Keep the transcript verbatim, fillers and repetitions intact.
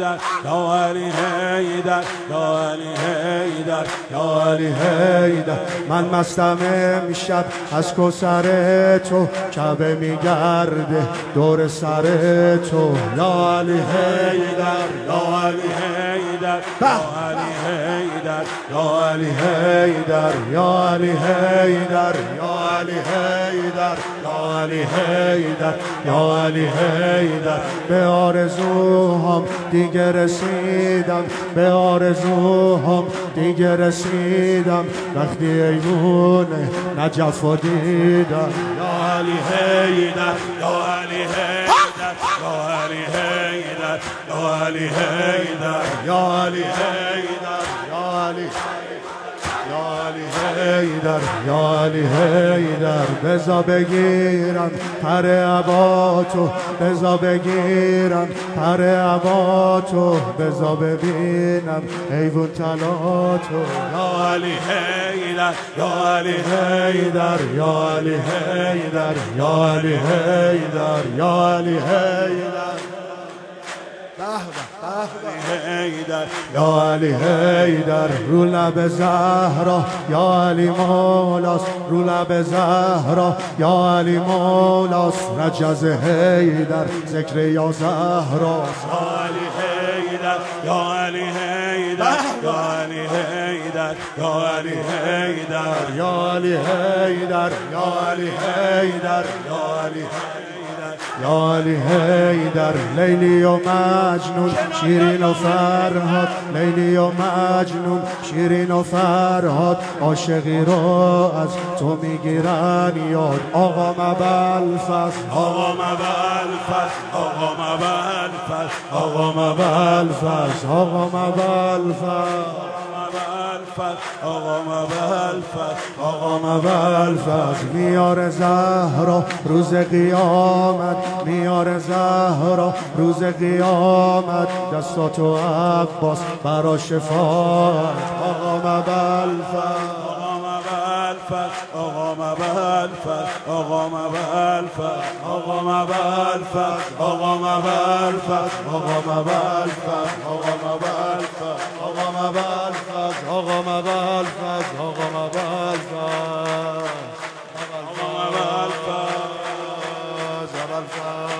حیدر یا علی حیدر یا علی حیدر یا علی حیدر من مستم امشب از کوثر تو کعبه میگرده دور سر تو یا علی حیدر یا علی حیدر یا علی حیدر یا علی حیدر یا علی حیدر یا علی حیدر یا علی حیدر یا علی حیدر به آرزوهام دیگه رسیدم به آرزوهام دیگه رسیدم وقتی ایوون نجف رو دیدم یا علی حیدر یا علی حیدر یا علی حیدر یا علی حیدر یا علی حیدر یا علی یا علی حیدر یا علی حیدر بزا بگیرم پر عباتو بزا بگیرم پر عباتو بزا ببینم حیوان طلاتو یا علی حیدر یا علی حیدر یا علی حیدر یا علی حیدر یا علی حیدر حیدر یا علی حیدر رو لب زهرا یا علی مولاس رو لب زهرا یا علی مولاس رجز حیدر ذکر یا زهرا یا علی حیدر یا علی حیدر یا علی حیدر یا علی حیدر یا علی حیدر یا علی حیدر یا علی یا علی حیدر لیلی و مجنون شیرین و فرهاد لیلی و مجنون شیرین و فرهاد عاشقی رو از تو میگیرن یاد آقا مبلفس آقا مبلفس آقا مبلفس آقا مبلفس آقا مبلفس آقا مبلفس آقا مبلفس میار زهرا روز قیامت میار زهرا روز قیامت دستاتو عباس برا شفاعت آقا مبلفس آقا مبلفس آقا مبلفس آقا مبلفس آقا مبلفس آقا مبلفس آقا مبلفس آقا مبلفس آقا مبلفس آقا مبلفس آقا مبلفس